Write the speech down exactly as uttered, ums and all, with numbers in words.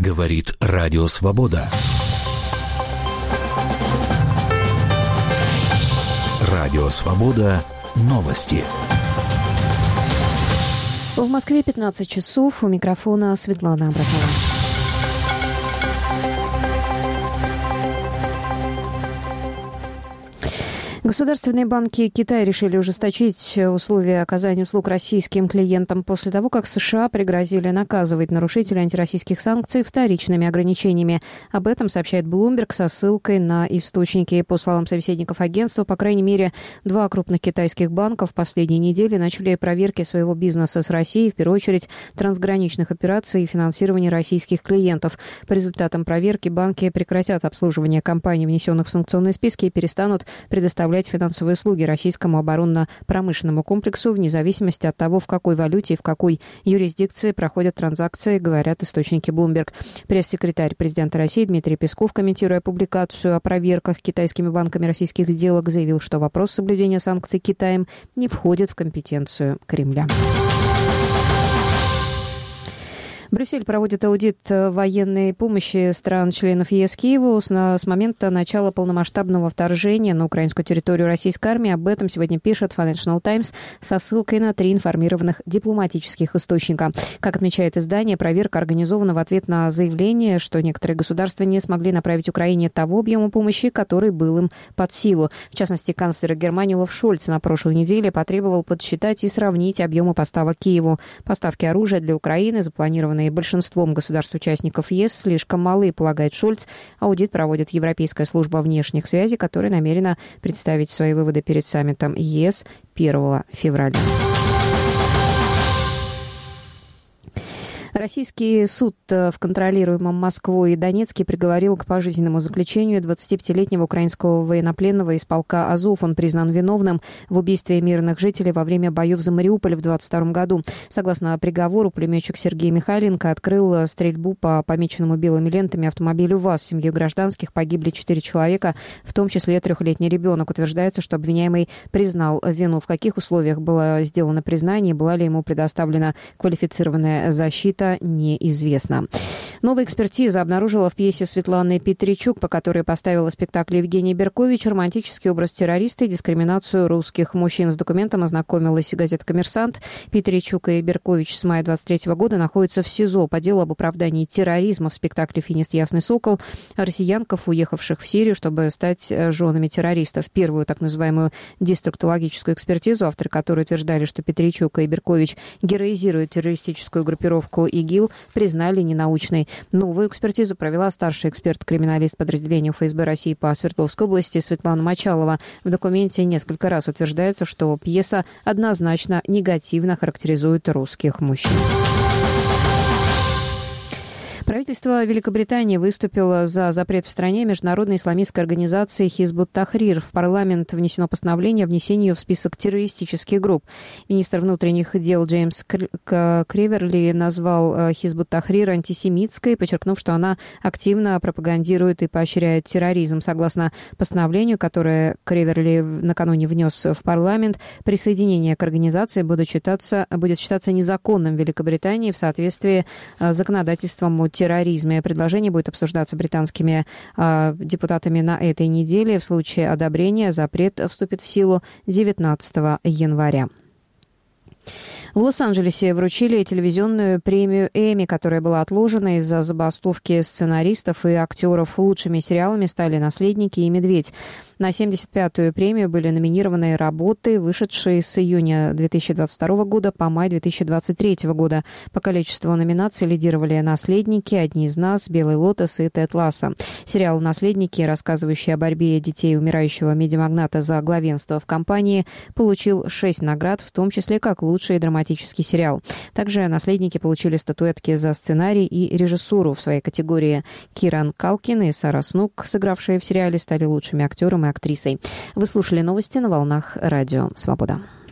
Говорит Радио Свобода. Радио Свобода. Новости. В Москве пятнадцать часов. У микрофона Светлана Абрахова. Государственные банки Китая решили ужесточить условия оказания услуг российским клиентам после того, как США пригрозили наказывать нарушителей антироссийских санкций вторичными ограничениями. Об этом сообщает Bloomberg со ссылкой на источники. По словам собеседников агентства, по крайней мере, два крупных китайских банка в последние недели начали проверки своего бизнеса с Россией, в первую очередь трансграничных операций и финансирования российских клиентов. По результатам проверки банки прекратят обслуживание компаний, внесенных в санкционные списки, и перестанут предоставлять финансовые услуги российскому оборонно-промышленному комплексу вне зависимости от того, в какой валюте и в какой юрисдикции проходят транзакции, говорят источники Bloomberg. Пресс-секретарь президента России Дмитрий Песков, комментируя публикацию о проверках китайскими банками российских сделок, заявил, что вопрос соблюдения санкций Китаем не входит в компетенцию Кремля. Брюссель проводит аудит военной помощи стран-членов ЕС Киеву с, на, с момента начала полномасштабного вторжения на украинскую территорию российской армии. Об этом сегодня пишет Financial Times со ссылкой на три информированных дипломатических источника. Как отмечает издание, проверка организована в ответ на заявление, что некоторые государства не смогли направить Украине того объема помощи, который был им под силу. В частности, канцлер Германии Олаф Шольц на прошлой неделе потребовал подсчитать и сравнить объемы поставок Киеву. Поставки оружия для Украины, запланированные большинством государств-участников ЕС, слишком малы, полагает Шольц. Аудит проводит Европейская служба внешних связей, которая намерена представить свои выводы перед саммитом ЕС первого февраля. Российский суд в контролируемом Москвой и Донецке приговорил к пожизненному заключению двадцатипятилетнего украинского военнопленного из полка «Азов». Он признан виновным в убийстве мирных жителей во время боев за Мариуполь в двадцать втором году. Согласно приговору, пулеметчик Сергей Михайленко открыл стрельбу по помеченному белыми лентами автомобилю ВАЗ. В семье гражданских погибли четыре человека, в том числе трехлетний ребенок. Утверждается, что обвиняемый признал вину. В каких условиях было сделано признание, была ли ему предоставлена квалифицированная защита, неизвестно. Новая экспертиза обнаружила в пьесе Светланы Петричук, по которой поставила спектакль Евгений Беркович, романтический образ террориста и дискриминацию русских мужчин. С документом ознакомилась газета «Коммерсант». Петричук и Беркович с мая двадцать третьего года находятся в СИЗО по делу об оправдании терроризма. В спектакле «Финист. Ясный сокол» россиянков, уехавших в Сирию, чтобы стать женами террористов. Первую так называемую деструктологическую экспертизу, авторы которой утверждали, что Петричук и Беркович героизируют террористическую группировку ИГИЛ, признали ненаучной. Новую экспертизу провела старший эксперт-криминалист подразделения ФСБ России по Свердловской области Светлана Мочалова. В документе несколько раз утверждается, что пьеса однозначно негативно характеризует русских мужчин. Правительство Великобритании выступило за запрет в стране международной исламистской организации Хизб ут-Тахрир. В парламент внесено постановление о внесении ее в список террористических групп. Министр внутренних дел Джеймс Криверли назвал Хизб ут-Тахрир антисемитской, подчеркнув, что она активно пропагандирует и поощряет терроризм. Согласно постановлению, которое Криверли накануне внес в парламент, присоединение к организации будет считаться, будет считаться незаконным в Великобритании в соответствии с законодательством о терроризме. Предложение будет обсуждаться британскими э, депутатами на этой неделе. В случае одобрения запрет вступит в силу девятнадцатого января. В Лос-Анджелесе вручили телевизионную премию Эмми, которая была отложена из-за забастовки сценаристов и актеров. Лучшими сериалами стали «Наследники» и «Медведь». На семьдесят пятую премию были номинированы работы, вышедшие с июня две тысячи двадцать второго года по май две тысячи двадцать третьего года. По количеству номинаций лидировали «Наследники», «Одни из нас», «Белый лотос» и «Тед Лассо». Сериал «Наследники», рассказывающий о борьбе детей умирающего медиамагната за главенство в компании, получил шесть наград, в том числе как лучший драматический сериал. Также «Наследники» получили статуэтки за сценарий и режиссуру в своей категории. Киран Калкин и Сара Снук, сыгравшие в сериале, стали лучшими актером и актрисой. Вы слушали новости на волнах Радио Свобода.